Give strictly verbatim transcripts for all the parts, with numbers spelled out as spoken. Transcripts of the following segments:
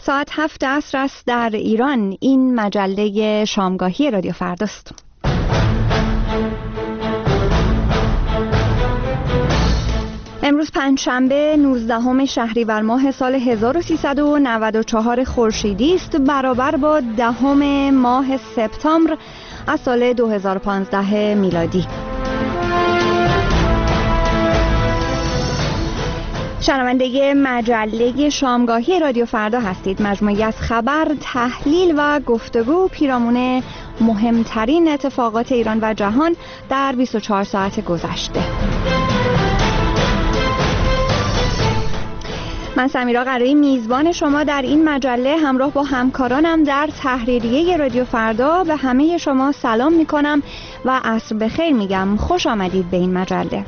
ساعت هفت عصر است در ایران. این مجله شامگاهی رادیو فرداست. امروز پنجشنبه نوزدهم شهریور ماه سال هزار و سیصد و نود و چهار خورشیدی است، برابر با دهم ماه سپتامبر از سال دو هزار و پانزده میلادی. شنونده مجله شامگاهی رادیو فردا هستید. مجموعی از خبر، تحلیل و گفتگو پیرامون مهمترین اتفاقات ایران و جهان در بیست و چهار ساعت گذشته. من سمیرا قرایی میزبان شما در این مجله همراه با همکارانم در تحریریه رادیو فردا به همه شما سلام میکنم و عصر بخیر میگم. خوش آمدید به این مجله.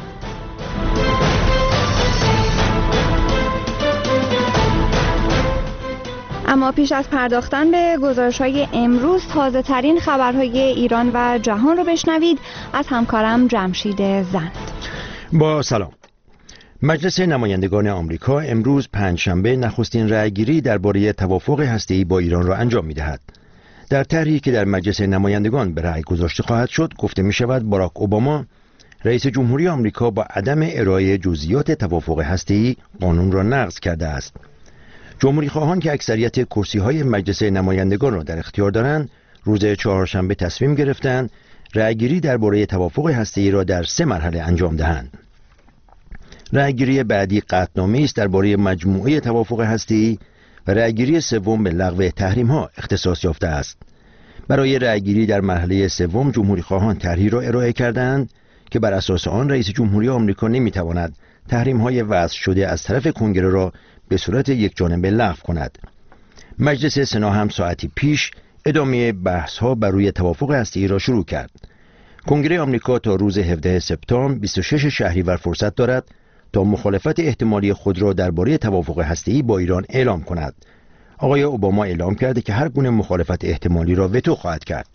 اما پیش از پرداختن به گزارش‌های امروز، تازه ترین خبرهای ایران و جهان رو بشنوید از همکارم جمشید زند. با سلام. مجلس نمایندگان آمریکا امروز پنجشنبه نخستین رأیگیری درباره توافق هسته‌ای با ایران را انجام می‌دهد. در طرحی که در مجلس نمایندگان به رأی گذاشته خواهد شد، گفته می‌شود باراک اوباما رئیس جمهوری آمریکا با عدم ارائه جزئیات توافق هسته‌ای قانون را نقض کرده است. جمهوری خواهان که اکثریت کرسی‌های مجلس نمایندگان را در اختیار دارند، روز چهارشنبه تصمیم گرفتند رأیگیری درباره توافق هسته‌ای را در سه مرحله انجام دهند. رأیگیری بعدی قطعنامه‌ای است درباره مجموعه توافق هسته‌ای و رأیگیری سوم به لغو تحریم‌ها اختصاص یافته است. برای رأیگیری در مرحله سوم جمهوری خواهان طرحی را ارائه کردند که بر اساس آن رئیس جمهوری آمریکا نمی‌تواند تحریم‌های وضع شده از طرف کنگره را به صورت یکجانبه لغو کند. مجلس سنا هم ساعتی پیش ادامه بحث‌ها بر روی توافق هسته‌ای را شروع کرد. کنگره آمریکا تا روز هفدهم سپتامبر بیست و ششم شهریور فرصت دارد تا مخالفت احتمالی خود را درباره توافق هسته‌ای با ایران اعلام کند. آقای اوباما اعلام کرده که هر گونه مخالفت احتمالی را وتو خواهد کرد.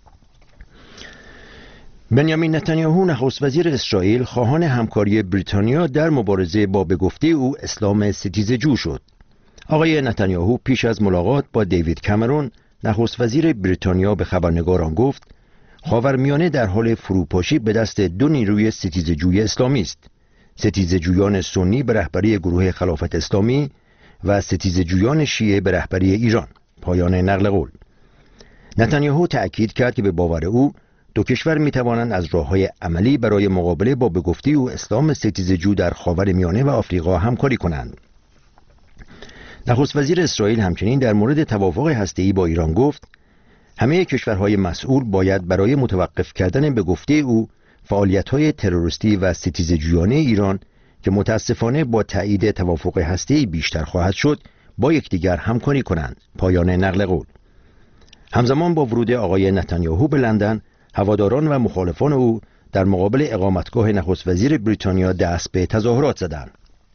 بنیامین نتانیاهو نخست وزیر اسرائیل خواهان همکاری بریتانیا در مبارزه با به گفته او اسلام ستیزجو شد. آقای نتانیاهو پیش از ملاقات با دیوید کامرون نخست وزیر بریتانیا به خبرنگاران گفت خاورمیانه در حال فروپاشی به دست دو نیروی ستیزجوی اسلامی است. ستیزجویان سنی به رهبری گروه خلافت اسلامی و ستیزجویان شیعه به رهبری ایران. پایان نقل قول. نتانیاهو تأکید کرد که به باور او دو کشور می توانند از راه‌های عملی برای مقابله با به گفته او اسلام ستیزجو در خاورمیانه و آفریقا همکاری کنند. نخست وزیر اسرائیل همچنین در مورد توافق هسته‌ای با ایران گفت همه کشورهای مسئول باید برای متوقف کردن به گفته او فعالیت‌های تروریستی و ستیزجویانه ایران که متاسفانه با تایید توافق هسته‌ای بیشتر خواهد شد با یکدیگر همکاری کنند. پایان نقل قول. همزمان با ورود آقای نتانیاهو به لندن، هواداران و مخالفان او در مقابل اقامتگاه نخست وزیر بریتانیا دست به تظاهرات زدند.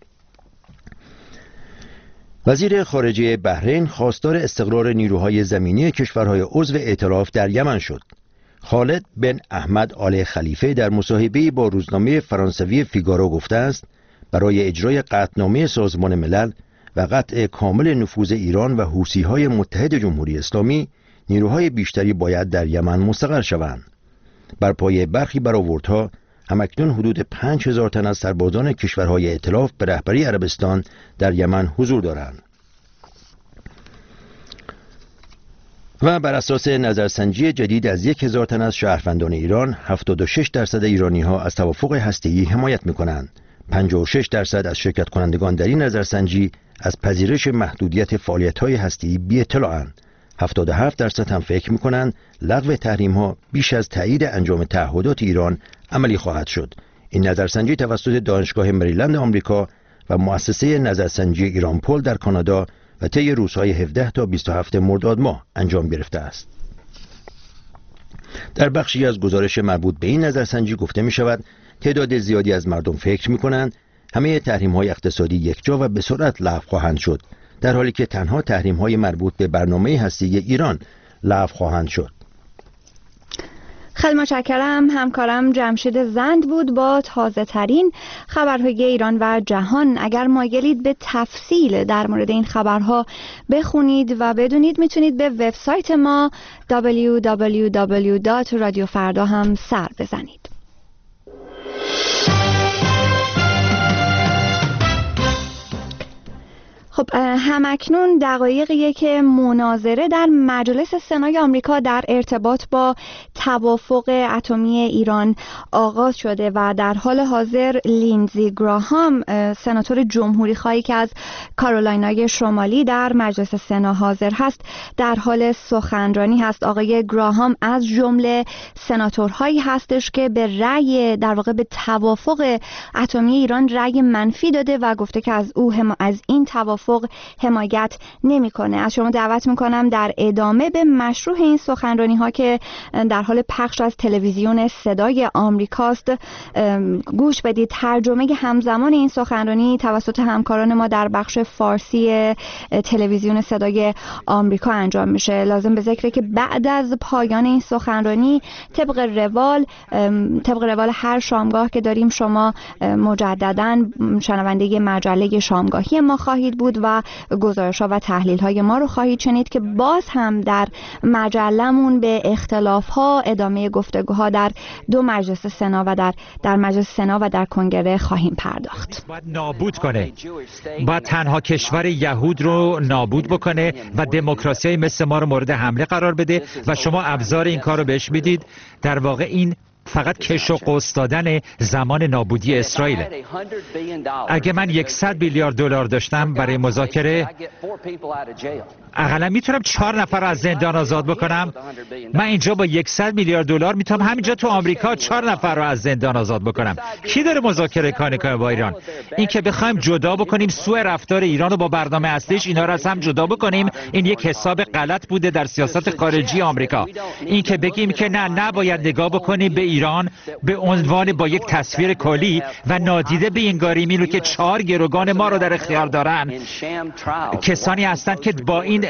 وزیر خارجه بحرین خواستار استقرار نیروهای زمینی کشورهای عضو ائتلاف در یمن شد. خالد بن احمد آل خلیفه در مصاحبه‌ای با روزنامه فرانسوی فیگارو گفته است برای اجرای قطعنامه سازمان ملل و قطع کامل نفوذ ایران و حوثی‌های متحد جمهوری اسلامی نیروهای بیشتری باید در یمن مستقر شوند. بر پایه برخی برآوردها همکنون حدود پنج هزار تن از سربازان کشورهای ائتلاف به رهبری عربستان در یمن حضور دارند. و بر اساس نظرسنجی جدید از یک هزار تن از شهروندان ایران، هفتاد و شش درصد ایرانی‌ها از توافق هسته‌ای حمایت می‌کنند. پنجاه و شش درصد از شرکت کنندگان در این نظرسنجی از پذیرش محدودیت فعالیت‌های هسته‌ای بی‌اطلاع‌اند. هفتاد و هفت درصد هم فکر می‌کنند لغو تحریم‌ها بیش از تایید انجام تعهدات ایران عملی خواهد شد. این نظرسنجی توسط دانشگاه مریلند آمریکا و مؤسسه نظرسنجی ایران پول در کانادا و طی روزهای هفده تا بیست و هفت مرداد ماه انجام گرفته است. در بخشی از گزارش مربوط به این نظرسنجی گفته می‌شود تعداد زیادی از مردم فکر می‌کنند همه تحریم‌های اقتصادی یکجا و به سرعت لغو خواهند شد، در حالی که تنها تحریم‌های مربوط به برنامه هسته‌ای ایران لغو خواهند شد. خیلی متشکرم. همکارم جمشید زند بود با تازه ترین خبرهای ایران و جهان. اگر مایلید به تفصیل در مورد این خبرها بخونید و بدونید، میتونید به وبسایت ما دبلیو دبلیو دبلیو دات رادیو فردا هم سر بزنید. خب همکنون دقایقیه که مناظره در مجلس سنای آمریکا در ارتباط با توافق اتمی ایران آغاز شده و در حال حاضر لیندزی گراهام، سناتور جمهوری خواهی که از کارولینای شمالی در مجلس سنا حاضر هست، در حال سخنرانی هست. آقای گراهام از جمله سناتورهایی هستش که به رأی در واقع به توافق اتمی ایران رأی منفی داده و گفته که از او هم از این توافق حمایت نمیکنه. از شما دعوت میکنم در ادامه به مشروع این سخنرانی ها که در حال پخش از تلویزیون صدای آمریکاست گوش بدید. ترجمه همزمان این سخنرانی توسط همکاران ما در بخش فارسی تلویزیون صدای آمریکا انجام میشه. لازم به ذکره که بعد از پایان این سخنرانی طبق روال طبق روال هر شامگاه که داریم، شما مجددا شنونده مجله شامگاهی ما خواهید بود و گزارش‌ها و تحلیل‌های ما رو خواهید شنید که باز هم در مجله‌مون به اختلاف‌ها، ادامه گفتگوها در دو مجلس سنا و در در مجلس سنا و در کنگره خواهیم پرداخت. باید نابود کنه، باید تنها کشور یهود رو نابود بکنه و دموکراسی مثل ما رو مورد حمله قرار بده و شما ابزار این کار رو بهش میدید. در واقع این فقط کش و قوس دادن زمان نابودی اسرائیل. اگه من صد میلیارد دلار داشتم برای مذاکره، اقلا میتونم چهار نفر رو از زندان آزاد بکنم. من اینجا با صد میلیارد دلار میتونم همینجا تو آمریکا چهار نفر رو از زندان آزاد بکنم. کی داره مذاکره کنه با ایران؟ این که بخوایم جدا بکنیم سوء رفتار ایران رو با برنامه اصلیش، اینا رو از هم جدا بکنیم، این یک حساب غلط بوده در سیاست خارجی آمریکا. این که بگیم که نه نباید نگاه بکنیم به ایران به عنوان با یک تصویر کلی و نادیده به انگاریم اینو که چهار گروگان ما رو در اختیار دارن، کسانی هستند که با این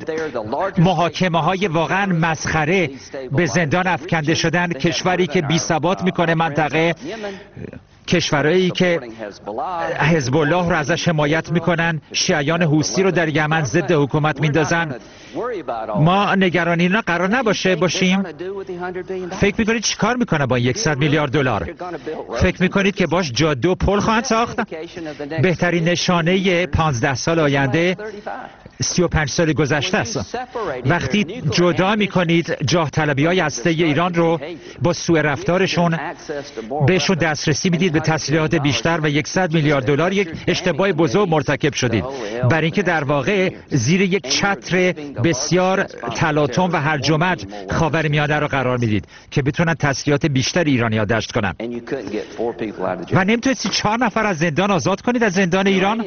محاکمه های واقعا مسخره به زندان افکنده شدن. کشوری که بی ثبات میکنه منطقه، کشورهایی که حزب الله رو ازش حمایت میکنن، شیعیان حوثی رو در یمن ضد حکومت میندازن. ما نگران اینا قرار نباشه باشیم. فکر میکنید چی کار میکنه با صد میلیارد دلار؟ فکر میکنید که باش جاده و پل خواهند ساخت؟ بهترین نشانه پانزده سال آینده سی و پنج سال گذشته است. وقتی جدا میکنید جاه طلبی های هسته ایران رو با سوء رفتارشون، بهشون دسترسی میدید به تسلیحات بیشتر و صد میلیارد دلار، یک اشتباه بزرگ مرتکب شدید، برای اینکه در واقع زیر یک چتر بسیار تلاطم و هرج و مرج خاورمیانه رو قرار میدید که بتونن تسلیحات بیشتر ایرانی‌ها داشت کنن و نمیتونید چهار نفر از زندان آزاد کنید از زندان ایران.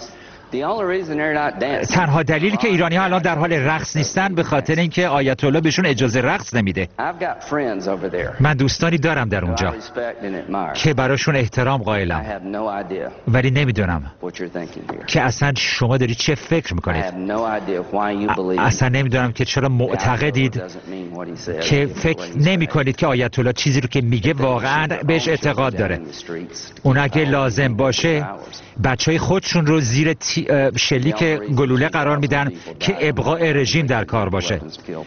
تنها دلیلی که ایرانی ها الان در حال رقص نیستن به خاطر اینکه آیت الله بهشون اجازه رقص نمیده. من دوستانی دارم در اونجا که براشون احترام قائلم، ولی نمیدونم که اصلا شما دارید چه فکر میکنید. اصلا نمیدونم که چرا معتقدید که فکر نمی کنید که آیت الله چیزی رو که میگه واقعا بهش اعتقاد داره. اون اگه لازم باشه بچهای خودشون رو زیر شلیک گلوله قرار میدن که ابقاء رژیم در کار باشه.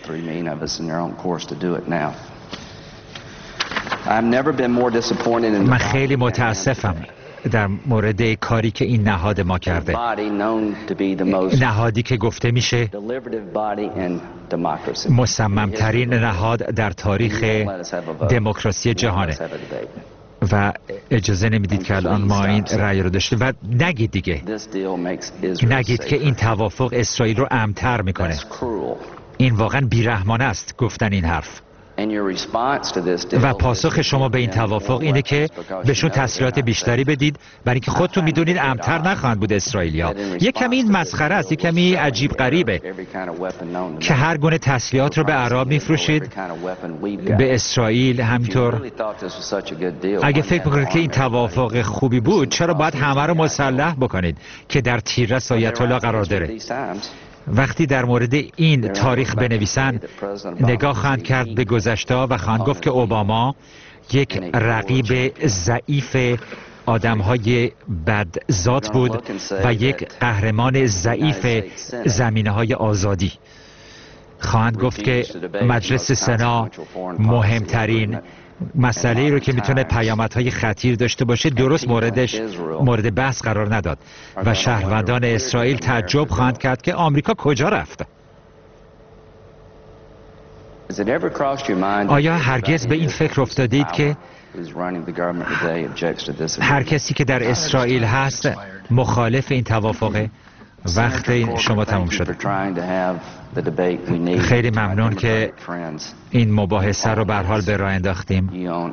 من خیلی متاسفم در مورد کاری که این نهاد ما کرده، نهادی که گفته میشه مصممترین نهاد در تاریخ دموکراسی جهانه و اجازه نمیدید که الان ما این رأی رو داشته. و نگید دیگه، نگید که این توافق اسرائیل رو امن‌تر میکنه. این واقعا بیرحمانه است گفتن این حرف. و پاسخ شما به این توافق اینه که بهشون تسلیحات بیشتری بدید، برای اینکه خودتون میدونید امن‌تر نخواهند بود اسرائیلیا. یک کمی این مسخره است، یک کمی عجیب غریبه که هر گونه تسلیحات رو به عرب میفروشید، به اسرائیل همینطور. اگه فکر میکنید که این توافق خوبی بود، چرا باید همه رو مسلح بکنید که در تیررس آیت الله قرار داره؟ وقتی در مورد این تاریخ بنویسن نگاه خواهند کرد به گذشته و خواهند گفت که اوباما یک رقیب ضعیف آدم‌های بدذات بود و یک قهرمان ضعیف زمینه‌های آزادی. خواهند گفت که مجلس سنا مهمترین مسئله رو که میتونه پیامدهای خطیر داشته باشه درست موردش مورد بحث قرار نداد و شهروندان اسرائیل تعجب خواهند کرد که آمریکا کجا رفت. آیا هرگز به این فکر افتادید که هر کسی که در اسرائیل هست مخالف این توافقه؟ وقت شما تموم شده. خیلی ممنون که این مباحثه رو به هر حال به راه انداختیم.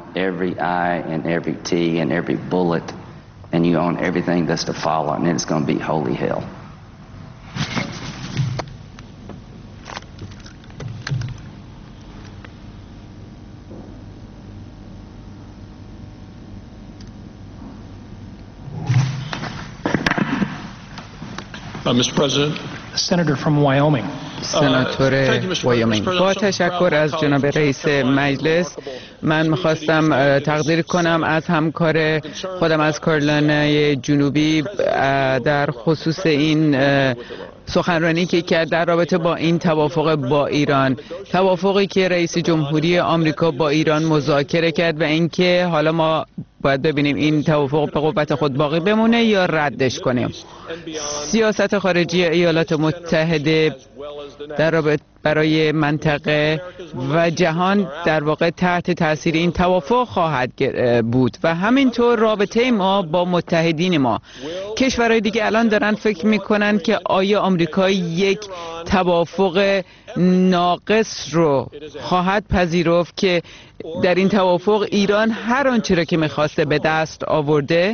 Uh, Mister President, a senator from Wyoming. سناتور وایومینگ. با تشکر از جناب رئیس مجلس، من میخواستم تقدیر کنم از همکار خودم از کارولینای جنوبی در خصوص این سخنرانی که کرد در رابطه با این توافق با ایران، توافقی که رئیس جمهوری آمریکا با ایران مذاکره کرد و اینکه حالا ما باید ببینیم این توافق به قوت خود باقی بمونه یا ردش کنیم. سیاست خارجی ایالات متحده در رابطه برای منطقه و جهان در واقع تحت تاثیر این توافق خواهد بود و همینطور رابطه ما با متحدین ما. کشورهای دیگه الان دارن فکر میکنن که آیا آمریکا یک توافق ناقص رو خواهد پذیرفت که در این توافق ایران هر آنچه را که میخواسته به دست آورده.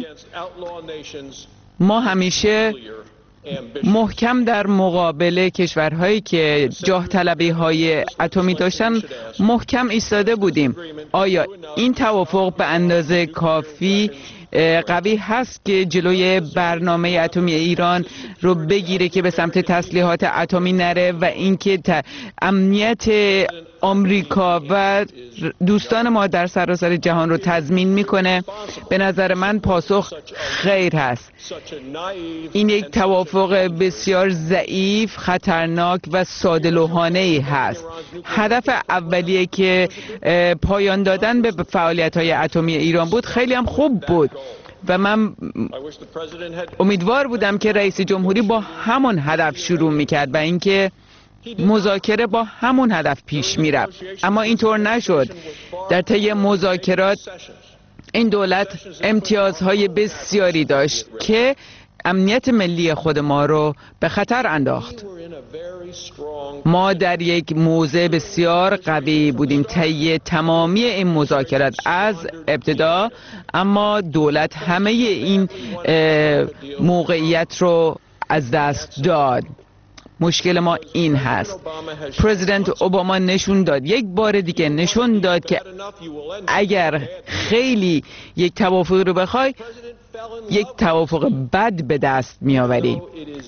ما همیشه محکم در مقابل کشورهایی که جاه طلبی های اتمی داشتن محکم ایستاده بودیم. آیا این توافق به اندازه کافی قوی هست که جلوی برنامه اتمی ایران رو بگیره که به سمت تسلیحات اتمی نره و اینکه امنیت آمریکا و دوستان ما در سراسر جهان رو تضمین میکنه؟ به نظر من پاسخ خیر هست. این یک توافق بسیار ضعیف، خطرناک و ساده‌لوحانه‌ای هست. هدف اولیه که پایان دادن به فعالیت‌های اتمی ایران بود خیلی هم خوب بود و من امیدوار بودم که رئیس جمهوری با همون هدف شروع میکرد و اینکه مذاکره با همون هدف پیش میرفت، اما اینطور نشد. در طی مذاکرات این دولت امتیازهای بسیاری داشت که امنیت ملی خود ما رو به خطر انداخت. ما در یک موضع بسیار قوی بودیم طی تمامی این مذاکرات از ابتدا، اما دولت همه این موقعیت رو از دست داد. مشکل ما این هست. پرزیدنت اوباما نشون داد، یک بار دیگه نشون داد که اگر خیلی یک توافق رو بخوای یک توافق بد به دست میآوری.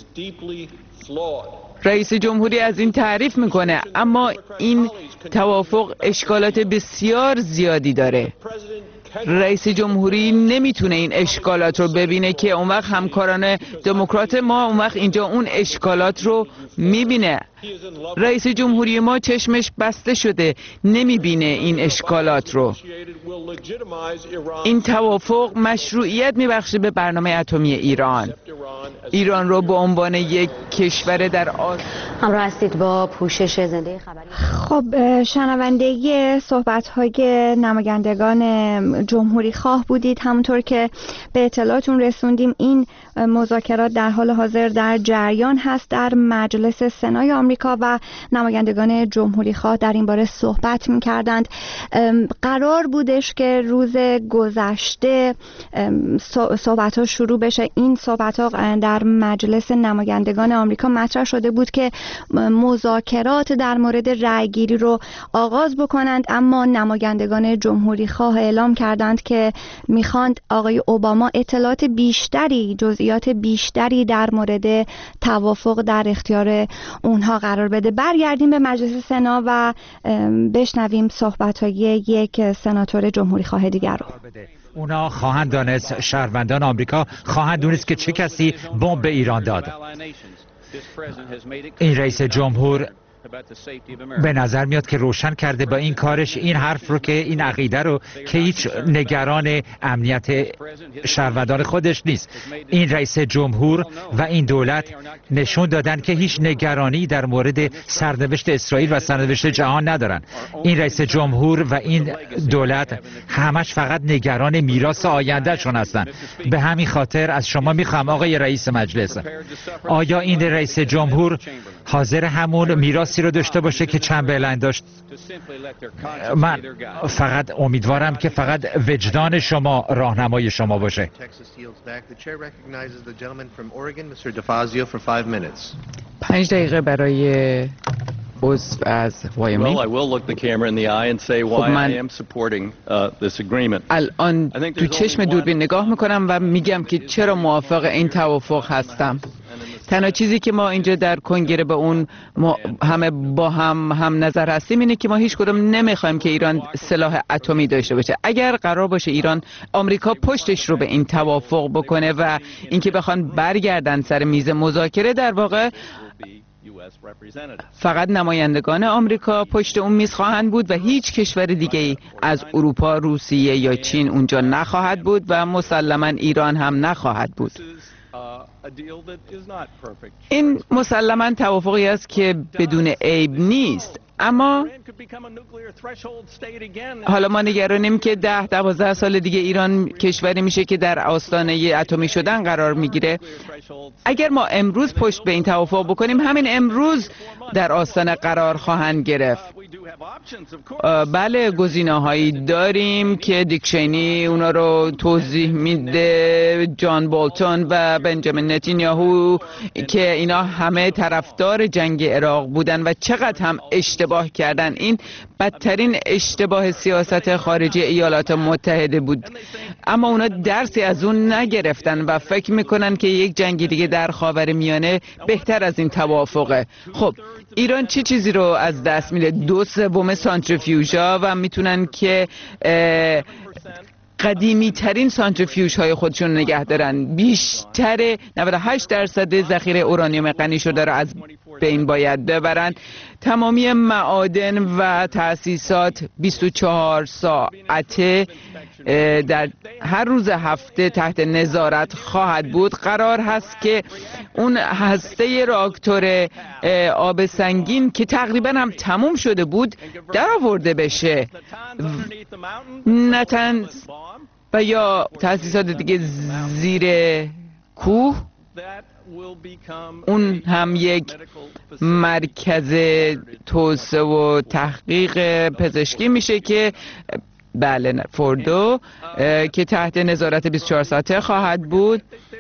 رئیس جمهوری از این تعریف میکنه، اما این توافق اشکالات بسیار زیادی داره. رئیس جمهوری نمیتونه این اشکالات رو ببینه که اون وقت همکاران دموکرات ما اون وقت اینجا اون اشکالات رو میبینه. رئیس جمهوری ما چشمش بسته شده، نمیبینه این اشکالات رو. این توافق مشروعیت میبخشه به برنامه اتمی ایران. ایران رو به عنوان یک کشور در آسیا. همراه هستید با پوشش زنده خبری. خب شنونده صحبت‌های نمایندگان جمهوری خواه بودید. همونطور که به اطلاعاتون رسوندیم این مذاکرات در حال حاضر در جریان هست در مجلس سنای آمریکا آمریکا و نمایندگان جمهوری خواه در این باره صحبت می‌کردند. قرار بودش که روز گذشته صحبت‌ها شروع بشه. این صحبت‌ها در مجلس نمایندگان آمریکا مطرح شده بود که مذاکرات در مورد رأی‌گیری رو آغاز بکنند، اما نمایندگان جمهوری خواه اعلام کردند که میخواند آقای اوباما اطلاعات بیشتری، جزئیات بیشتری در مورد توافق در اختیار اونها قرار بده. برگردیم به مجلس سنا و بشنویم صحبت‌های یک سناتور جمهوری خواه دیگر رو. اونا خواهند دانست، شهروندان آمریکا خواهند دونست که چه کسی بمب به ایران داد. این رئیس جمهور به نظر میاد که روشن کرده با این کارش این حرف رو که این عقیده رو که هیچ نگران امنیت شهروندان خودش نیست. این رئیس جمهور و این دولت نشون دادن که هیچ نگرانی در مورد سرنوشت اسرائیل و سرنوشت جهان ندارن. این رئیس جمهور و این دولت همش فقط نگران میراث آیندهشون هستن. به همین خاطر از شما میخوام آقای رئیس مجلس، آیا این رئیس جمهور حاضر همون میراثی رو داشته باشه که چمبرلین داشت؟ من فقط امیدوارم که فقط وجدان شما راهنمای شما باشه. پنج دقیقه برای عضو از وایومینگ. خب من الان تو چشم دوربین نگاه میکنم و میگم که چرا موافق این توافق هستم. تنها چیزی که ما اینجا در کنگره به اون همه با هم هم نظر هستیم اینه که ما هیچ کدوم نمیخوایم که ایران سلاح اتمی داشته باشه. اگر قرار باشه ایران، آمریکا پشتش رو به این توافق بکنه و اینکه بخوان برگردن سر میز مذاکره، در واقع فقط نمایندگان آمریکا پشت اون میز خواهند بود و هیچ کشور دیگه‌ای از اروپا، روسیه یا چین اونجا نخواهد بود و مسلماً ایران هم نخواهد بود. این مسلماً توافقی است که بدون عیب نیست، اما حالا ما نگرانیم که ده دوازده سال دیگه ایران کشوری میشه که در آستانه اتمی شدن قرار میگیره. اگر ما امروز پشت به این توافق بکنیم، همین امروز در آستانه قرار خواهند گرفت. بله، گزینه‌هایی داریم که دیک چینی اونا رو توضیح میده، جان بولتون و بنجامین نتانیاهو، که اینا همه طرفدار جنگ عراق بودن و چقدر هم اشتباه کردن. این بدترین اشتباه سیاست خارجی ایالات متحده بود، اما اونا درسی از اون نگرفتن و فکر میکنن که یک جنگ دیگه در خاورمیانه بهتر از این توافقه. خب ایران چه چیزی رو از دست میده؟ دو سوم سانتریفیوژها و میتونن که قدیمی ترین سانتریفیوژ های خودشون نگه دارن. بیشتر نود و هشت درصد ذخیره اورانیوم غنی شده رو از بین باید ببرن. تمامی معادن و تأسیسات بیست و چهار ساعته در هر روز هفته تحت نظارت خواهد بود. قرار هست که اون هسته راکتور آب سنگین که تقریبا هم تموم شده بود در آورده بشه. نتن و یا تأسیسات دیگه زیر کوه، اون هم یک مرکز توسعه و تحقیق پزشکی میشه که بله فوردو که تحت نظارت بیست و چهار ساعته خواهد بود.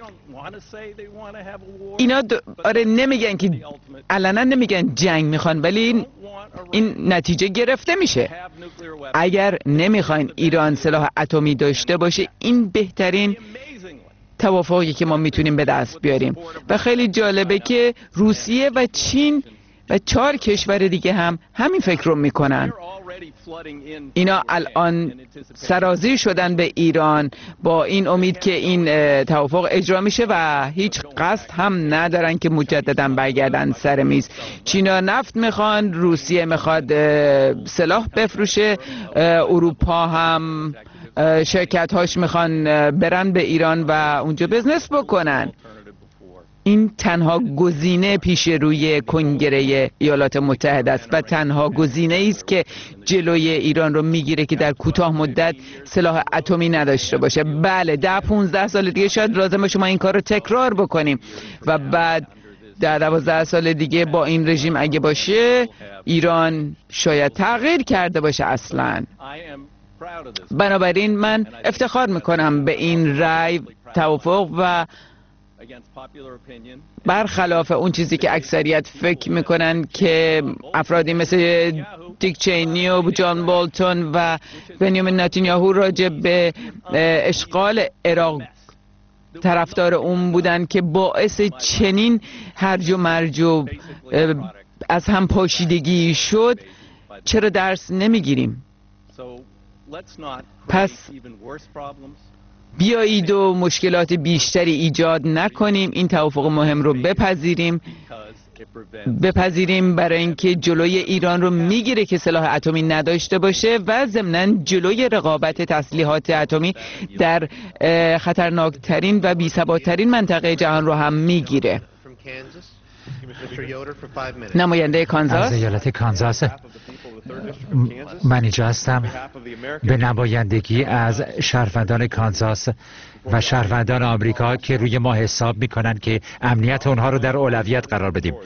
اینا د... آره نمیگن که علنا نمیگن جنگ میخوان، ولی این, این نتیجه گرفته میشه. اگر نمیخواین ایران سلاح اتمی داشته باشه، این بهترین توافقی که ما میتونیم به دست بیاریم. و خیلی جالبه که روسیه و چین و چهار کشور دیگه هم همین فکر رو میکنن. اینا الان سرازیر شدن به ایران با این امید که این توافق اجرا میشه و هیچ قصد هم ندارن که مجددا برگردن سر میز. چینا نفت میخوان، روسیه میخواد سلاح بفروشه، اروپا هم شرکت هاش میخوان برن به ایران و اونجا بزنس بکنن. این تنها گزینه پیش روی کنگره ایالات متحده است و تنها گزینه است که جلوی ایران رو میگیره که در کوتاه مدت سلاح اتمی نداشته باشه. بله ده پونزده سال دیگه شاید لازمه شما این کار رو تکرار بکنیم و بعد در دوازده سال دیگه با این رژیم اگه باشه ایران شاید تغییر کرده باشه اصلا. بنابراین من افتخار میکنم به این رأی توافق و برخلاف اون چیزی که اکثریت فکر میکنن که افرادی مثل دیک چینی و جان بولتون و بنیامین نتانیاهو راجع به اشغال عراق طرفدار اون بودن که باعث چنین هرج و مرج و از هم پاشیدگی شد، چرا درس نمیگیریم؟ پس بیایید و مشکلات بیشتری ایجاد نکنیم، این توافق مهم رو بپذیریم بپذیریم برای اینکه جلوی ایران رو میگیره که سلاح اتمی نداشته باشه و ضمناً جلوی رقابت تسلیحات اتمی در خطرناکترین و بی‌ثبات‌ترین منطقه جهان رو هم میگیره. نماینده کانزاس. از ایالت کانزاس من اینجا هستم به نمایندگی از شهروندان کانزاس و شهروندان آمریکا که روی ما حساب میکنن که امنیت اونها رو در اولویت قرار بدیم.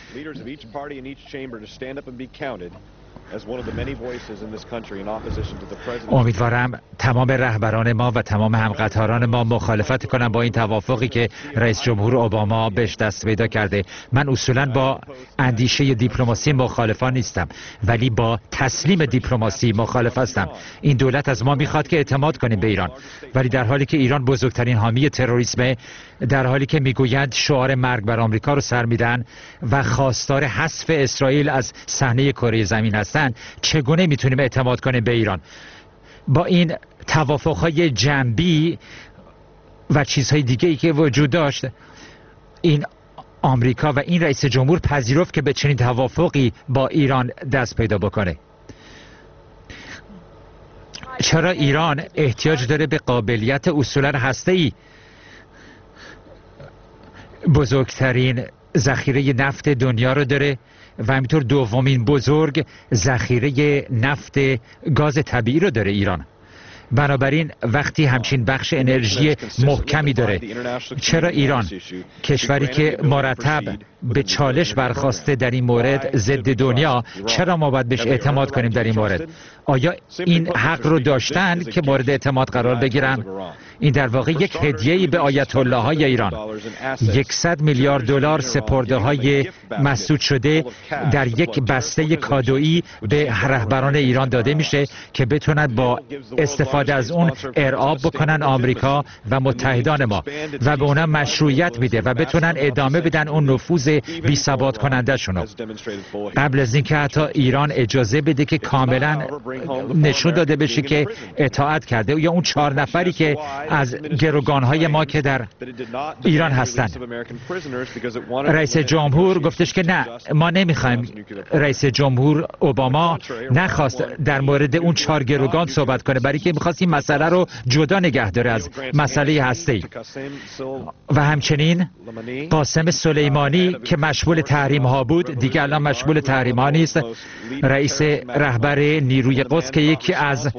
امیدوارم تمام رهبران ما و تمام همقطاران ما مخالفت کنن با این توافقی که رئیس جمهور اوباما بهش دست پیدا کرده. من اصولا با اندیشه دیپلماسی مخالفان نیستم، ولی با تسلیم دیپلماسی مخالف هستم. این دولت از ما میخواد که اعتماد کنیم به ایران، ولی در حالی که ایران بزرگترین حامی تروریسم، در حالی که میگویند شعار مرگ بر آمریکا رو سر میدن و خواستار حذف اسرائیل از صحنه کره زمین هستند، چگونه میتونیم اعتماد کنیم به ایران؟ با این توافقهای جنبی و چیزهای دیگه ای که وجود داشت، این آمریکا و این رئیس جمهور پذیرفت که به چنین توافقی با ایران دست پیدا بکنه. چرا ایران احتیاج داره به قابلیت اصولا هسته‌ای؟ بزرگترین ذخیره نفت دنیا رو داره و همینطور دومین بزرگ ذخیره نفت گاز طبیعی رو داره ایران. بنابراین وقتی همچین بخش انرژی محکمی داره، چرا ایران، کشوری که مرتب به چالش برخواسته در این مورد ضد دنیا، چرا ما باید بهش اعتماد کنیم در این مورد؟ آیا این حق رو داشتن که مورد اعتماد قرار بگیرن؟ این در واقع یک هدیه‌ای به آیت الله های ایران. صد میلیارد دلار سپرده های مسدود شده در یک بسته کادویی به رهبران ایران داده میشه که بتونن با استفاده از اون ارعاب بکنن آمریکا و متحدان ما و به اونها مشروعیت میده و بتونن ادامه بدن اون نفوذ بی ثبات کننده شونو. قبل از اینکه حتی ایران اجازه بده که کاملا نشون داده بشه که اطاعت کرده، یا اون چهار نفری که از گروگانهای ما که در ایران هستند. رئیس جمهور گفتش که نه، ما نمیخوایم. رئیس جمهور اوباما نخواست در مورد اون چهار گروگان صحبت کنه، برای که میخواست این مسئله رو جدا نگه داره از مسئله هسته‌ای. و همچنین قاسم سلیمانی که مشمول تحریم ها بود دیگه الان مشمول تحریم ها نیست. رئیس رهبر نیروی قدس که یکی از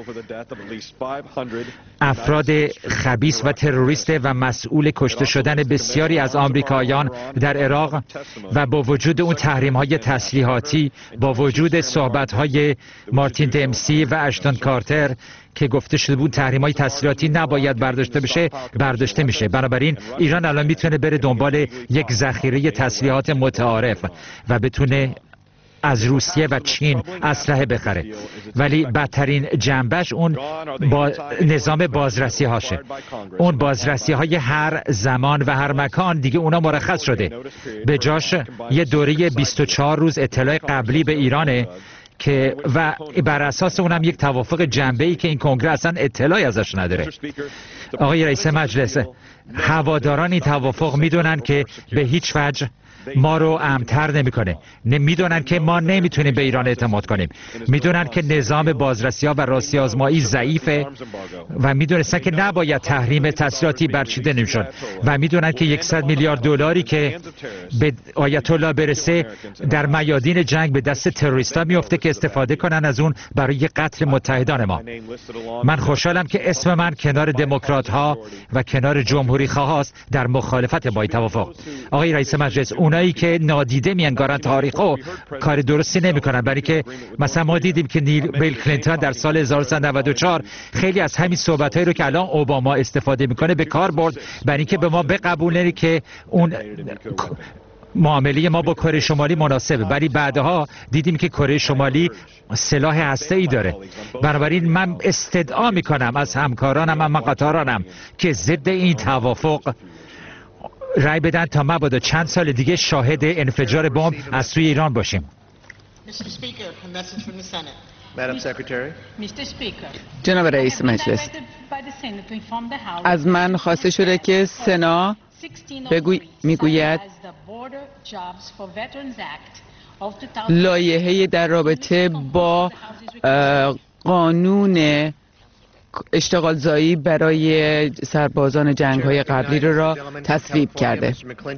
افراد خبیث و تروریست و مسئول کشته شدن بسیاری از آمریکایان در عراق، و با وجود اون تحریم های تسلیحاتی، با وجود صحبت های مارتین دمسی و اشتون کارتر که گفته شده بود تحریم های تسلیحاتی نباید برداشته بشه، برداشته میشه. بنابراین ایران الان میتونه بره دنبال یک ذخیره تسلیحات متعارف و بتونه از روسیه و چین اسلحه بخره، ولی بدترین جنبش اون با نظام بازرسی هاشه. اون بازرسی های هر زمان و هر مکان دیگه اونا مرخص شده. به جاش یه دوره بیست و چهار روز اطلاع قبلی به ایرانه که و بر اساس اونم یک توافق جنبه‌ای که این کنگره اصلا اطلاعی ازش نداره. آقای رئیس مجلس، هواداران این توافق میدونن که به هیچ وجه ما رو امن‌تر نمی‌کنه. میدونن که ما نمیتونیم به ایران اعتماد کنیم. میدونن که نظام بازرسی‌ها و راستی آزمایی ضعیفه و میدونستن که نباید تحریم تسلیحاتی برچیده نمی‌شد و میدونن که صد میلیارد دلاری که به آیت الله برسه در میادین جنگ به دست تروریستا میفته که استفاده کنن از اون برای قتل متحدان ما. من خوشحالم که اسم من کنار دموکرات‌ها و کنار جمهوری خواهاست در مخالفت با این توافق. آقای رئیس مجلس، اون اونایی که نادیده میانگارن تاریخو کار درستی نمیکنن، برای که مثلا ما دیدیم که نیل بیل کلینتون در سال هزار و سیصد و نود و چهار خیلی از همین صحبتایی رو که الان اوباما استفاده میکنه به کار برد، برای اینکه به ما بقبولونه که اون معامله ما با کره شمالی مناسبه، ولی بعدها دیدیم که کره شمالی سلاح هسته‌ای داره. بنابراین من استدعا میکنم از همکارانم و قطارانم که ضد این توافق رای بدن تا مبادا چند سال دیگه شاهد انفجار بمب از سوی ایران باشیم. جناب رئیس مجلس، از من خواسته شده که سنا بگوی میگوید لایحه در رابطه با قانون اشتغال زایی برای سربازان جنگ‌های قبلی رو را تصویب کرده.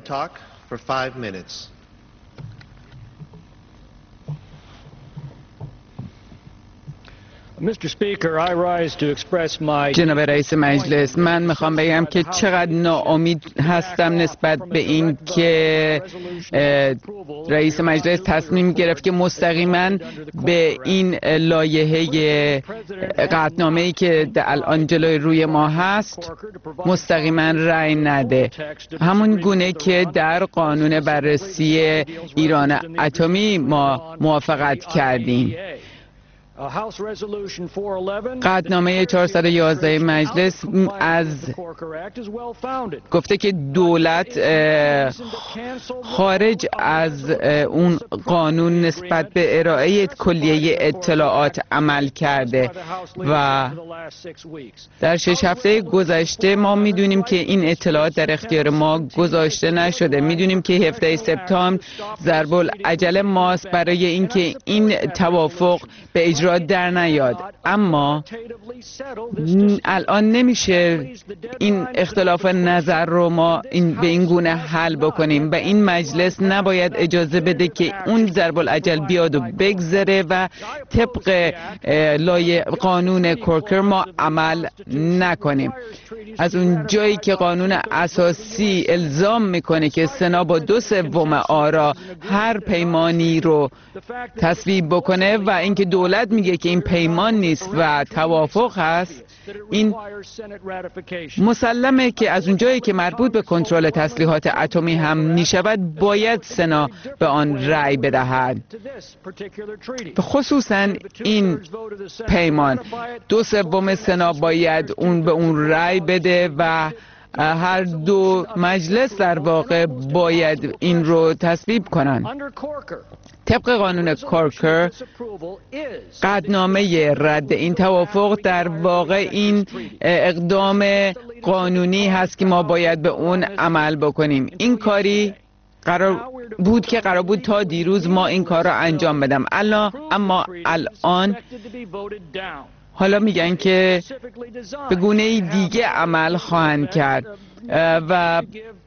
جناب رئیس مجلس، من میخوام بگم که چقدر ناامید هستم نسبت به این که رئیس مجلس تصمیم گرفت که مستقیما به این لایحه قطعنامه‌ای که الان جلوی روی ما هست مستقیما رأی نده، همون گونه که در قانون بررسی ایران اتمی ما موافقت کردیم. قطعنامه چهارصد و یازده مجلس از گفته که دولت خارج از اون قانون نسبت به ارائه کلیه اطلاعات عمل کرده و در شش هفته گذشته ما میدونیم که این اطلاعات در اختیار ما گذاشته نشده. میدونیم که هفدهم سپتامبر ضرب العجله ماست برای اینکه این توافق به اجرا در نیاد، اما الان نمیشه این اختلاف نظر رو ما این به این گونه حل بکنیم و این مجلس نباید اجازه بده که اون ضرب العجل بیاد و بگذره و طبق لایحه قانون کورکر ما عمل نکنیم. از اون جایی که قانون اساسی الزام میکنه که سنا با دو سوم آرا هر پیمانی رو تصویب بکنه و اینکه دولت میگه که این پیمان نیست و توافق هست، این مسلمه که از اونجایی که مربوط به کنترل تسلیحات اتمی هم میشود باید سنا به آن رأی بدهد. خصوصا این پیمان دو سوم سنا باید اون به اون رأی بده و هر دو مجلس در واقع باید این رو تصویب کنند. طبق قانون کورکر قطعنامه رد این توافق در واقع این اقدام قانونی هست که ما باید به اون عمل بکنیم. این کاری قرار بود که قرار بود تا دیروز ما این کار را انجام بدم، الان اما الان حالا میگن که به گونه دیگه عمل خواهند کرد و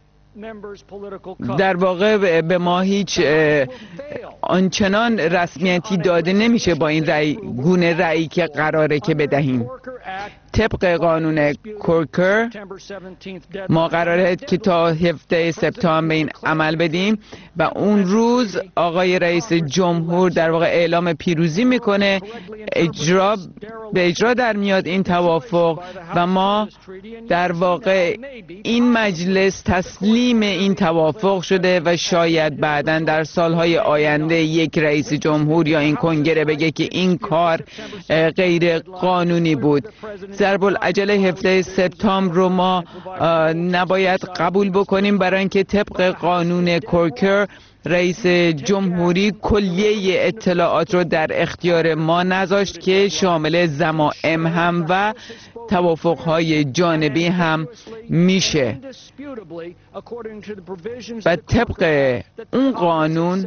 در واقع به ما هیچ آنچنان رسمیتی داده نمیشه با این رأی گونه رأیی که قراره که بدهیم. طبق قانون کورکر ما قراره که تا هفدهم سپتامبر به این عمل بدیم و اون روز آقای رئیس جمهور در واقع اعلام پیروزی میکنه، اجرا به اجرا در میاد این توافق و ما در واقع این مجلس تسلیم این توافق شده و شاید بعداً در سالهای آینده یک رئیس جمهور یا این کنگره بگه که این کار غیر قانونی بود. ضرب العجله هفدهم سپتامبر رو ما نباید قبول بکنیم، برای اینکه طبق قانون کورکر رئیس جمهوری کلیه اطلاعات رو در اختیار ما نذاشت که شامل ضمائم هم و توافقهای جانبی هم میشه و طبق اون قانون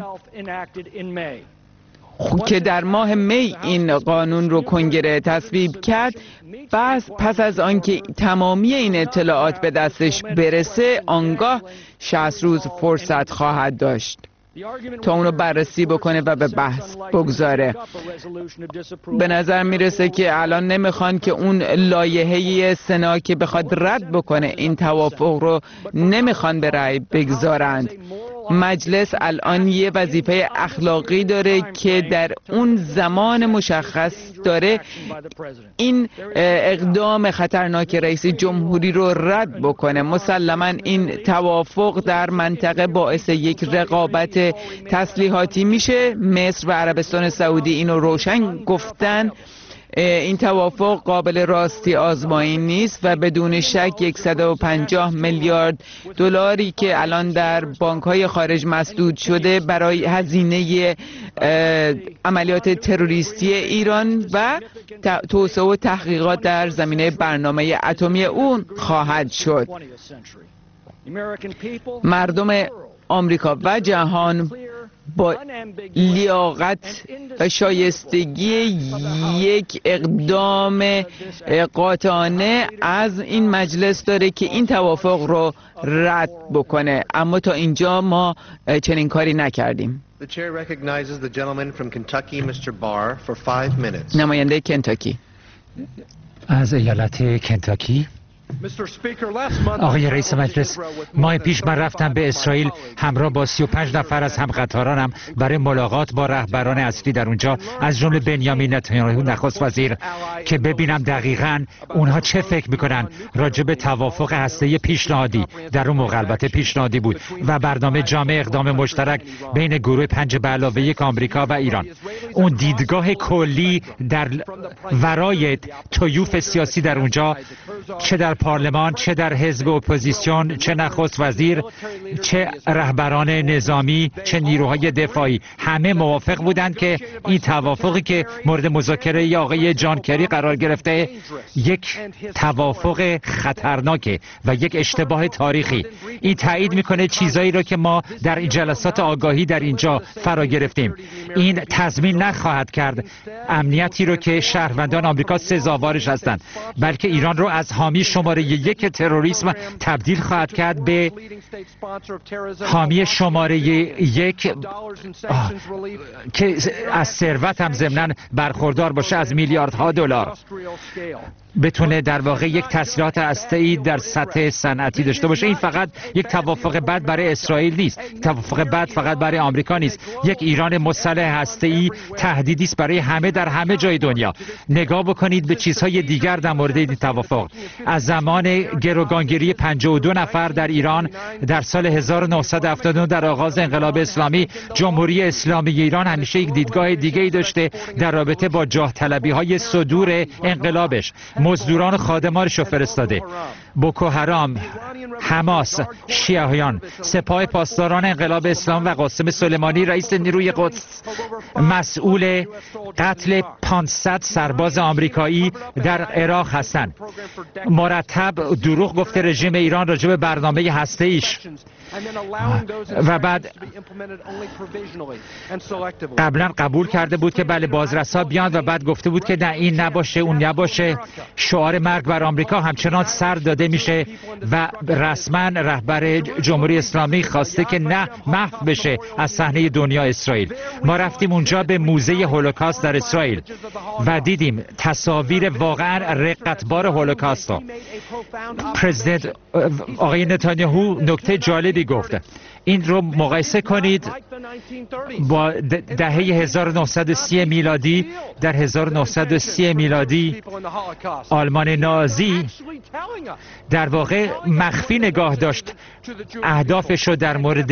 که در ماه می این قانون رو کنگره تصویب کرد، پس پس از آنکه تمامی این اطلاعات به دستش برسه آنگاه شصت روز فرصت خواهد داشت تا اونو بررسی بکنه و به بحث بگذاره. به نظر میرسه که الان نمیخوان که اون لایحه سنا که بخواد رد بکنه این توافق رو نمیخوان به رأی بگذارند. مجلس الان یه وظیفه اخلاقی داره که در اون زمان مشخص داره این اقدام خطرناک رئیس جمهوری رو رد بکنه. مسلما این توافق در منطقه باعث یک رقابت تسلیحاتی میشه. مصر و عربستان سعودی اینو روشن گفتن. این توافق قابل راستی آزمایی نیست و بدون شک صد و پنجاه میلیارد دلاری که الان در بانک‌های خارج مسدود شده برای هزینه عملیات تروریستی ایران و توسعه و تحقیقات در زمینه برنامه اتمی اون خواهد شد. مردم آمریکا و جهان با لیاقت و شایستگی یک اقدام قاطعانه از این مجلس داره که این توافق رو رد بکنه، اما تا اینجا ما چنین کاری نکردیم. نماینده کنتاکی. از ایالت کنتاکی. آقای رئیس مجلس، ماه پیش من رفتم به اسرائیل همراه با سی و پنج نفر از همقطارانم برای ملاقات با رهبران اصلی در اونجا، از جمله بنیامین نتانیاهو نخست وزیر، که ببینم دقیقاً اونها چه فکر میکنن راجع به توافق هسته‌ای پیشنهادی. در اون موقع البته پیشنهادی بود و برنامه جامع اقدام مشترک بین گروه پنج به علاوه یک آمریکا و ایران. اون دیدگاه کلی در ورای طیوف سیاسی در اونجا، چه در پارلمان، چه در حزب اپوزیسیون، چه نخست وزیر، چه رهبران نظامی، چه نیروهای دفاعی، همه موافق بودند که این توافقی که مورد مذاکره آقای جان کری قرار گرفته یک توافق خطرناکه و یک اشتباه تاریخی. این تایید میکنه چیزایی رو که ما در جلسات آگاهی در اینجا فرا گرفتیم. این تضمین نخواهد کرد امنیتی رو که شهروندان آمریکا سزاوارش هستند، بلکه ایران رو از حامی شماره یک تروریسم تبدیل خواهد کرد به حامی شماره یک که از ثروت هم ضمناً برخوردار باشه از میلیاردها دلار، بتونه در واقع یک تسلیحات هسته‌ای در سطح صنعتی داشته باشه. این فقط یک توافق بد برای اسرائیل نیست، توافق بد فقط برای آمریکا نیست. یک ایران مسلح هسته‌ای تهدیدی است برای همه در همه جای دنیا. نگاه بکنید به چیزهای دیگر در مورد این توافق. از زمان گروگانگیری پنجاه و دو نفر در ایران در سال هزار و نهصد و هفتاد و نه در آغاز انقلاب اسلامی، جمهوری اسلامی ایران همیشه یک دیدگاه دیگه‌ای داشته در رابطه با جاه طلبی‌های صدور انقلابش. مزدوران و خادمانش رو فرستاده. بوکو حرام، حماس، شیعیان، سپاه پاسداران انقلاب اسلام و قاسم سلیمانی رئیس نیروی قدس مسئول قتل پانصد سرباز آمریکایی در عراق هستند. مرتب دروغ گفته رژیم ایران راجع به برنامه هسته‌ایش و بعد قبلا قبول کرده بود که بله بازرسا بیان و بعد گفته بود که نه این نباشه اون نباشه. شعار مرگ بر آمریکا همچنان سر داده میشه و رسما رهبر جمهوری اسلامی خواسته که نه محو بشه از صحنه دنیا اسرائیل. ما رفتیم اونجا به موزه هولوکاست در اسرائیل و دیدیم تصاویر واقعا رقتبار هولوکاست. پرزیدنت آقای نتانیاهو نکته جالبی گفت. این رو مقایسه کنید با دهه هزار و نهصد و سی میلادی. در هزار و نهصد و سی میلادی آلمان نازی در واقع مخفی نگاه داشت اهدافش رو در مورد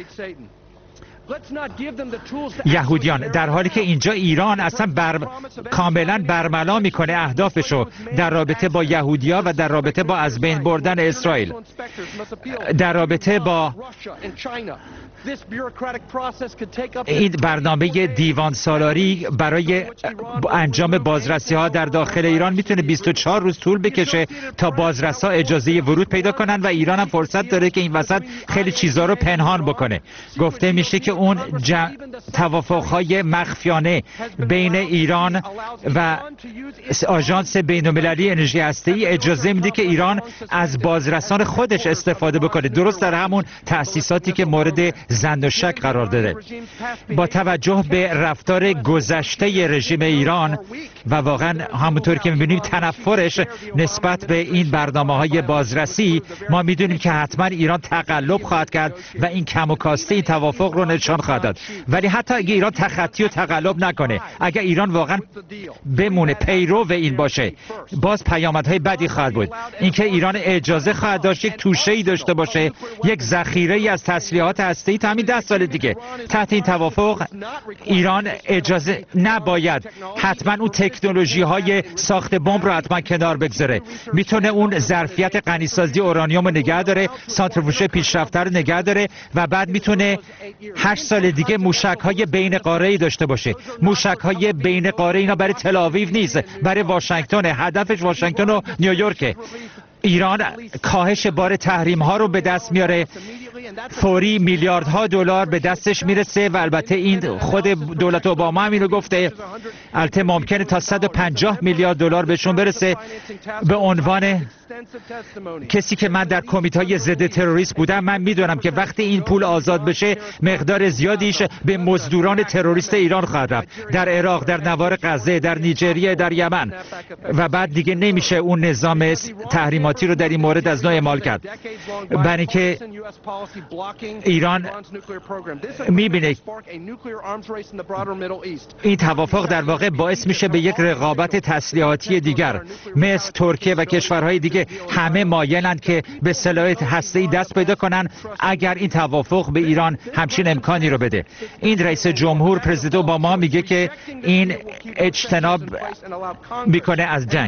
یهودیان، در حالی که اینجا ایران اصلا بر... کاملا برملا میکنه اهدافشو در رابطه با یهودیا و در رابطه با از بین بردن اسرائیل، در رابطه با این برنامه دیوان سالاری برای انجام بازرسی ها در داخل ایران میتونه بیست و چهار روز طول بکشه تا بازرسا اجازه ورود پیدا کنن و ایران هم فرصت داره که این وسط خیلی چیزا رو پنهان بکنه. گفته میشه که اون توافق‌های مخفیانه بین ایران و آژانس بین‌المللی انرژی هسته‌ای اجازه میده که ایران از بازرسان خودش استفاده بکنه، درست در همون تأسیساتی که مورد ظن و شک قرار داده. با توجه به رفتار گذشته رژیم ایران و واقعا همونطور که می‌بینیم تنفرش نسبت به این برنامه‌های بازرسی، ما می‌دونیم که حتما ایران تقلب خواهد کرد و این کم و کاسته این توافق رو نشان خواهد داد. ولی حتی اگه ایران تخطی و تقلب نکنه، اگه ایران واقعا بمونه پیرو این باشه، باز پیامدهای بدی خواهد بود. اینکه ایران اجازه خواهد داشت یک توشه‌ای داشته باشه، یک ذخیره‌ای از تسلیحات هسته‌ای تا همین ده سال دیگه. تحت این توافق ایران اجازه نباید حتما اون تکنولوژی‌های ساخت بمب رو حتما کنار بگذاره. میتونه اون ظرفیت غنیسازی اورانیوم رو نگه داره، سانتریفوژ پیشرفته رو نگه داره و بعد میتونه هشت سال دیگه موشک‌های بین قاره‌ای داشته باشه. موشک‌های بین قاره اینا برای تل آویو نیست، برای واشنگتن. هدفش واشنگتن و نیویورک. ایران کاهش بار تحریم ها رو به دست میاره، فوری میلیاردها دلار به دستش میرسه و البته این خود دولت اوباما هم اینو گفته، البته ممکنه تا صد و پنجاه میلیارد دلار بهشون برسه. به عنوان کسی که من در کمیته ضد تروریسم بودم، من میدونم که وقتی این پول آزاد بشه مقدار زیادیش به مزدوران تروریست ایران خواهد رفت، در عراق، در نوار غزه، در نیجریه، در یمن، و بعد دیگه نمیشه اون نظام تحریماتی رو در این مورد از نو اعمال کرد. برای اینکه ایران میبینه این توافق در واقع باعث میشه به یک رقابت تسلیحاتی دیگر مثل ترکیه و کشورهای دیگه همه مایلند که به سلاح هسته‌ای دست پیدا کنن اگر این توافق به ایران همچین امکانی رو بده. این رئیس جمهور پرزیدنت اوباما میگه که این اجتناب میکنه از جنگ،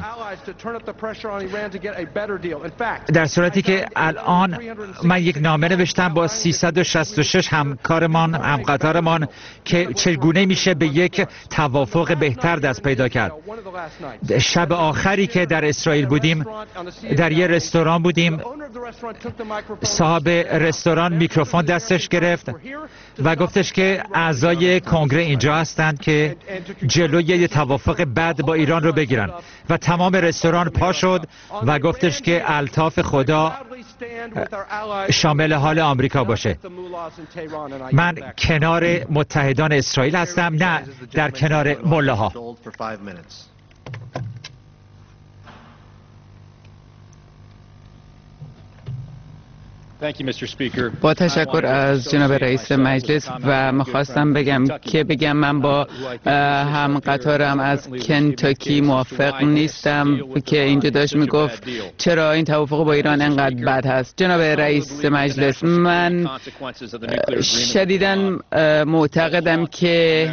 در صورتی که الان من یک نامه نوشتم با سیصد و شصت و شش همکارمان همقطارمان که چگونه میشه به یک توافق بهتر دست پیدا کرد. شب آخری که در اسرائیل بودیم در یه رستوران بودیم، صاحب رستوران میکروفون دستش گرفت و گفتش که اعضای کنگره اینجا هستند که جلوی یه توافق بد با ایران رو بگیرن و تمام رستوران پا شد و گفتش که الطاف خدا شامل حال آمریکا باشه. من کنار متحدان اسرائیل هستم، نه در کنار ملاها. با تشکر از جناب رئیس مجلس و میخواستم بگم که بگم من با هم قطارم از کنتاکی موافق نیستم که اینجا داشت میگفت چرا این توافق با ایران انقدر بد هست. جناب رئیس مجلس، من شدیداً معتقدم که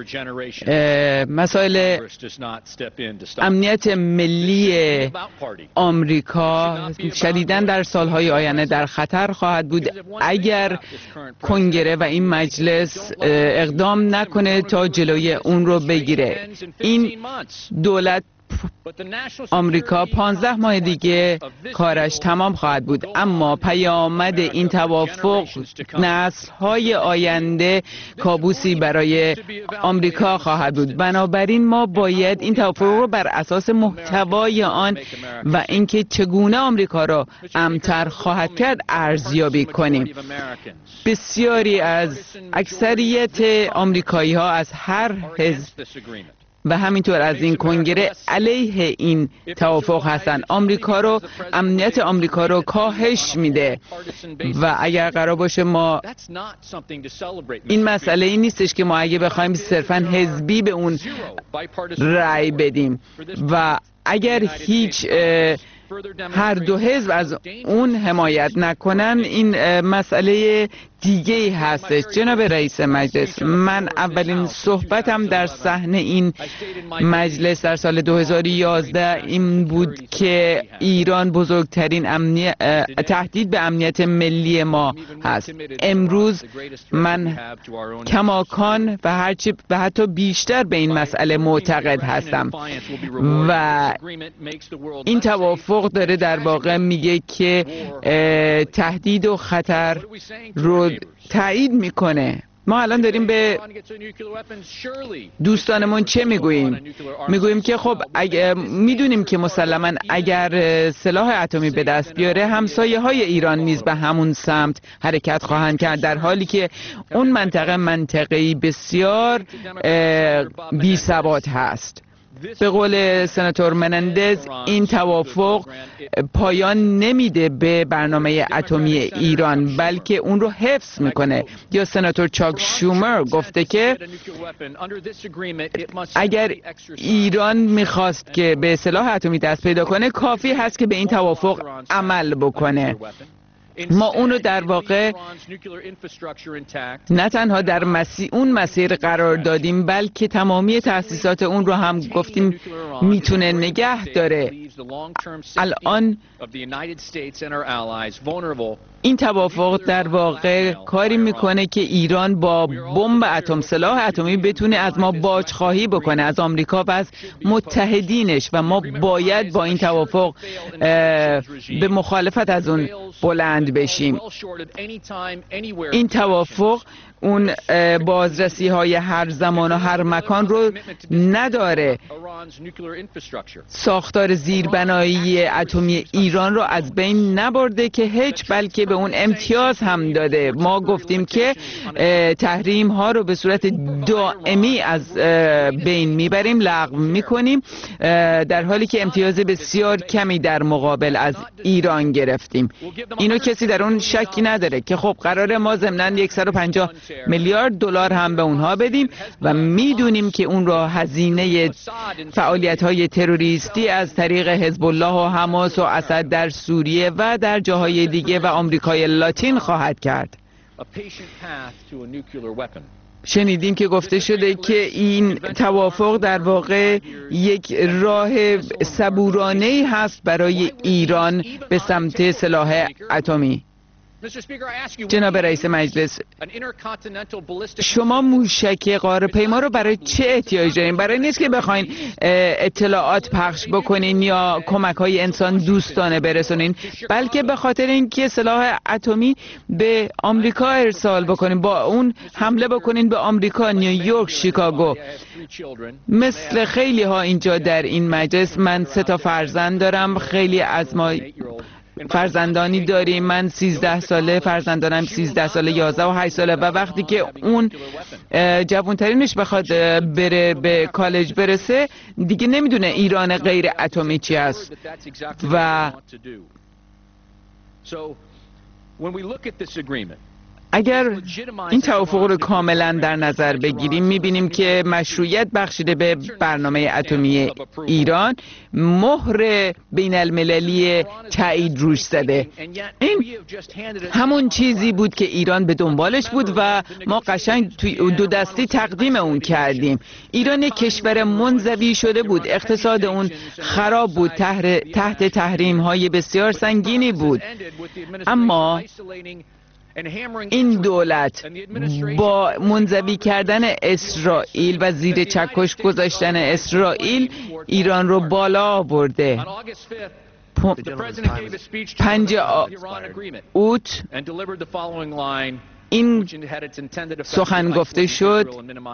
مسائل امنیت ملی آمریکا شدیداً در سالهای آینده در خطر خواهد بود اگر کنگره و این مجلس اقدام نکنه تا جلوی اون رو بگیره. این دولت آمریکا پانزده ماه دیگه کارش تمام خواهد بود، اما پیامد این توافق نسل‌های آینده کابوسی برای آمریکا خواهد بود. بنابراین ما باید این توافق رو بر اساس محتوای آن و اینکه چگونه آمریکا را امن‌تر خواهد کرد ارزیابی کنیم. بسیاری از اکثریت آمریکایی‌ها از هر حزب و همینطور از این کنگره علیه این توافق هستن. آمریکا رو امنیت آمریکا رو کاهش میده و اگر قرار باشه ما این مسئله این نیستش که ما اگه بخوایم صرفا حزبی به اون رأی بدیم و اگر هیچ هر دو حزب از اون حمایت نکنن این مسئله دیگه هستش. جناب رئیس مجلس، من اولین صحبتم در صحنه این مجلس در سال دو هزار و یازده این بود که ایران بزرگترین امنیت تهدید به امنیت ملی ما هست. امروز من کماکان و هرچی و حتی بیشتر به این مسئله معتقد هستم و این توافق داره در واقع میگه که تهدید و خطر رو تایید میکنه ما الان داریم به دوستانمون چه میگوییم؟ میگوییم که خب اگر میدونیم که مسلماً اگر سلاح اتمی به دست بیاره همسایه های ایران نیز به همون سمت حرکت خواهند کرد، در حالی که اون منطقه منطقه‌ای بسیار بی ثبات هست. به قول سناتور منندز این توافق پایان نمیده به برنامه اتمی ایران بلکه اون رو حفظ میکنه. یا سناتور چاک شومر گفته که اگر ایران میخواست که به سلاح اتمی دست پیدا کنه کافی هست که به این توافق عمل بکنه. ما اونو در واقع نه تنها در مسیر اون مسیر قرار دادیم بلکه تمامی تأسیسات اون رو هم گفتیم میتونه نگه داره. الان این توافق در واقع کاری میکنه که ایران با بمب اتم سلاح اتمی بتونه از ما باجخواهی بکنه، از آمریکا و از متحدینش، و ما باید با این توافق به مخالفت از اون بلند بشیم. این توافق اون بازرسی های هر زمان و هر مکان رو نداره. ساختار زیربنایی اتمی ایران رو از بین نبرده که هیچ، بلکه به اون امتیاز هم داده. ما گفتیم که تحریم ها رو به صورت دائمی از بین میبریم، لغو میکنیم، در حالی که امتیاز بسیار کمی در مقابل از ایران گرفتیم. اینو کسی در اون شکی نداره که خب قراره ما ضمناً صد و پنجاه میلیارد دلار هم به اونها بدیم و میدونیم که اون را هزینه فعالیت‌های تروریستی از طریق حزب الله و حماس و اسد در سوریه و در جاهای دیگه و آمریکای لاتین خواهد کرد. شنیدیم که گفته شده که این توافق در واقع یک راه صبورانه‌ای هست برای ایران به سمت سلاح اتمی. جناب رئیس مجلس، شما موشک قاره‌پیما رو برای چه احتیاج دارین؟ برای نیست که بخواین اطلاعات پخش بکنین یا کمک‌های انسان دوستانه برسونین، بلکه به خاطر اینکه سلاح اتمی به آمریکا ارسال بکنین، با اون حمله بکنین به آمریکا، نیویورک، شیکاگو. مثل خیلی ها اینجا در این مجلس، من سه تا فرزند دارم، خیلی از ما فرزندانی داریم. من سیزده ساله، فرزندانم سیزده ساله، یازده و هشت ساله، و وقتی که اون جوانترینش بخواد بره به کالج برسه دیگه نمیدونه ایران غیر اتمی چی است. و اگر این توافق رو کاملا در نظر بگیریم میبینیم که مشروعیت بخشیده به برنامه اتمی ایران، مهر بین المللی تایید روش زده. این همون چیزی بود که ایران به دنبالش بود و ما قشنگ توی دو دستی تقدیم اون کردیم. ایران یک کشور منزوی شده بود، اقتصاد اون خراب بود، تحت تحریم های بسیار سنگینی بود، اما این دولت با منزوی کردن اسرائیل و زیر چکش گذاشتن اسرائیل ایران رو بالا آورده. پنج اوت این سخن گفته شد.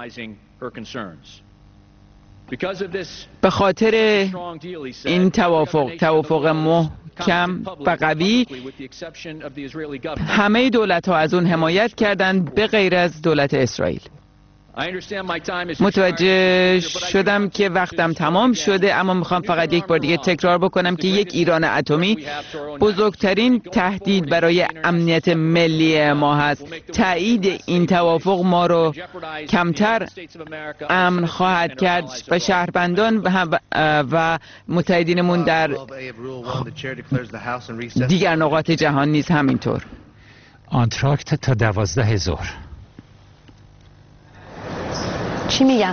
به خاطر این توافق توافق محکم و قوی، همه دولت ها از اون حمایت کردند به غیر از دولت اسرائیل. متوجه شدم که وقتم تمام شده، اما میخوام فقط یک بار دیگه تکرار بکنم که یک ایران اتمی بزرگترین تهدید برای امنیت ملی ما هست. تایید این توافق ما رو کمتر امن خواهد کرد و شهروندان و متحدینمون در دیگر نقاط جهان نیز همینطور. آنتراکت تا دوازده ظهر. چی میگم؟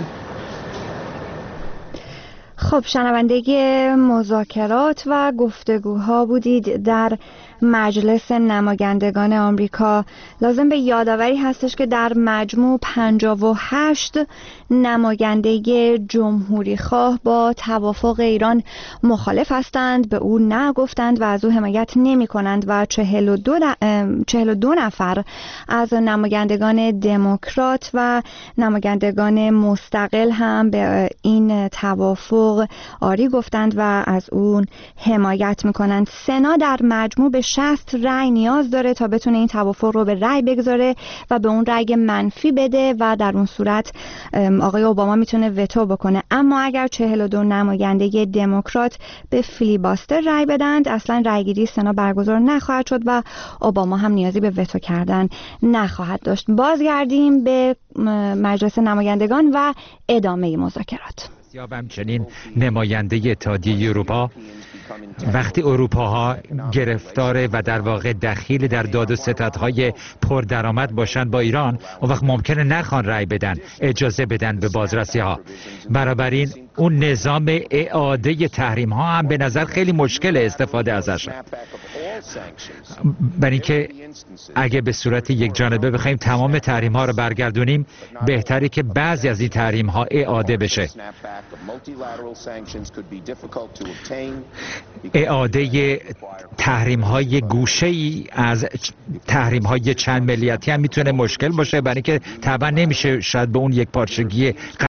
خب شنونده مذاکرات و گفتگوها بودید در مجلس نمایندگان آمریکا. لازم به یادآوری هستش که در مجموع پنجاه و هشت نماینده جمهوری خواه با توافق ایران مخالف هستند، به او نه گفتند و از او حمایت نمی کنند و چهل و دو, چهل و دو نفر از نمایندگان دموکرات و نمایندگان مستقل هم به این توافق آری گفتند و از اون حمایت می کنند. سنا در مجموع به شصت رأی نیاز داره تا بتونه این توافق رو به رأی بگذاره و به اون رأی منفی بده و در اون صورت آقای اوباما میتونه وتو بکنه. اما اگر چهل و دو نماینده دموکرات به فیلیباستر رأی بدند، اصلا رأیگیری سنا برگزار نخواهد شد و اوباما هم نیازی به وتو کردن نخواهد داشت. بازگردیم به مجلس نمایندگان و ادامه مذاکرات. یا همچنین نماینده اتحادیه اروپا وقتی اروپاها گرفتار و در واقع دخیل در داد و ستدهای پردرآمد باشند با ایران، اون وقت ممکنه نخوان رأی بدن، اجازه بدن به بازرسی ها. بنابراین اون نظام اعاده تحریم ها هم به نظر خیلی مشکل استفاده ازش، برای اینکه اگه به صورت یک جانبه بخوایم تمام تحریم ها رو برگردونیم، بهتره که بعضی از این تحریم ها اعاده بشه. اعاده تحریم های گوشه ای از تحریم های چند ملیتی هم میتونه مشکل باشه، برای اینکه طبعا نمیشه شاید به اون یک پارچگی